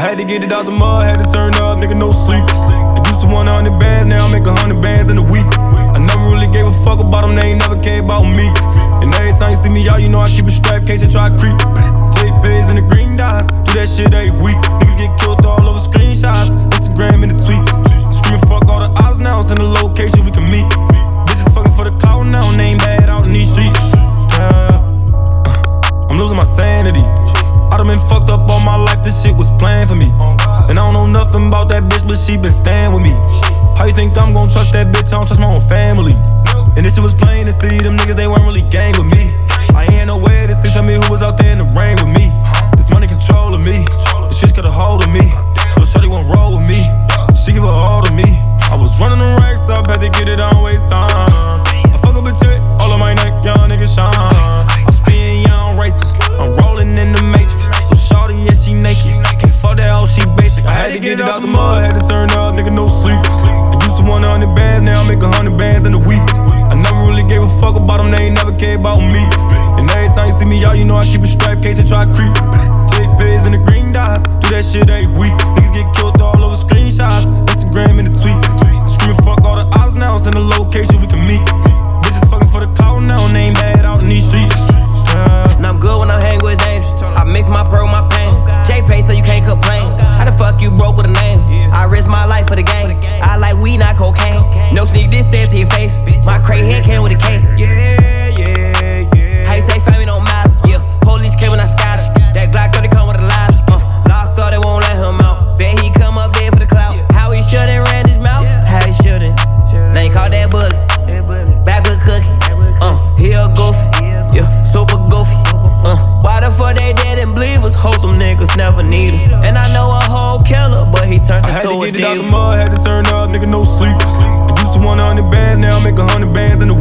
had to get it out the mud, had to turn up, nigga, no sleep. I used to 100 bands, now I make 100 bands in a week. I never really gave a fuck about them, they ain't never cared about me. And every time you see me out, you know I keep a strap, case they try to creep. JPEGs and the green dots, do that shit every week. Niggas get killed all over screenshots, Instagram and the tweets. Screaming fuck all the ops now, send a location we can meet. Bitches fucking for the clout now, name bad out in these streets. I'm losing my sanity. I done been fucked up all my life, this shit was planned for me. And I don't know nothing about that bitch, but she been staying with me. How you think I'm gon' trust that bitch? I don't trust my own family. And this shit was plain to see, them niggas, they weren't really gang with me. I ain't nowhere to see, tell me who was out there in the rain with me. This money controlling me, this shit's got a hold of me. Little shorty won't roll with me, she give her all to me. I was running the racks up, had to get it on waste time. I fuck up a chick, all on my neck, young nigga shine. I'm speeding, young racist, I'm rolling in the matrix. So shorty, yeah, she naked, can't fuck that hoe, she basic. I had to get it out the mud, had to turn up, nigga, no sleep. I used to 100 bands, now I make 100 bands in a week. I never really gave a fuck about them, they ain't never cared about me. And every time you see me out, you know I keep a strap, case they try to creep. JPEGs and the green dots, do that shit every week. Niggas get killed all over screenshots, Instagram and the tweets. Screaming fuck all the ops now, send a location we can meet. Bitches fucking for the clout now, name bad out in these streets. And I'm good when I'm hanging with dangerous. I mix my pearl with my pain. JPay so you can't complain. How the fuck you broke with a name? I risk my life for the game. I like weed, not cocaine. No sneak this said to your face. My crate head came with a K. How you say family don't matter? Yeah, police came when I scattered. That Glock 30 come with a ladder. Locked up, they won't let him out. Bet he come up there for the clout. How he shouldn't ran his mouth? How he shouldn't. Now he caught that bullet. Back with cookie. He a goofy. Yeah, super goofy. Why the fuck they didn't believe us? Hope them niggas never need us. And I know a whole killer, but he turned into a diva. I had to get it out the mud, had to turn up, nigga, no sleep. I used to 100 bands, now I make 100 bands in a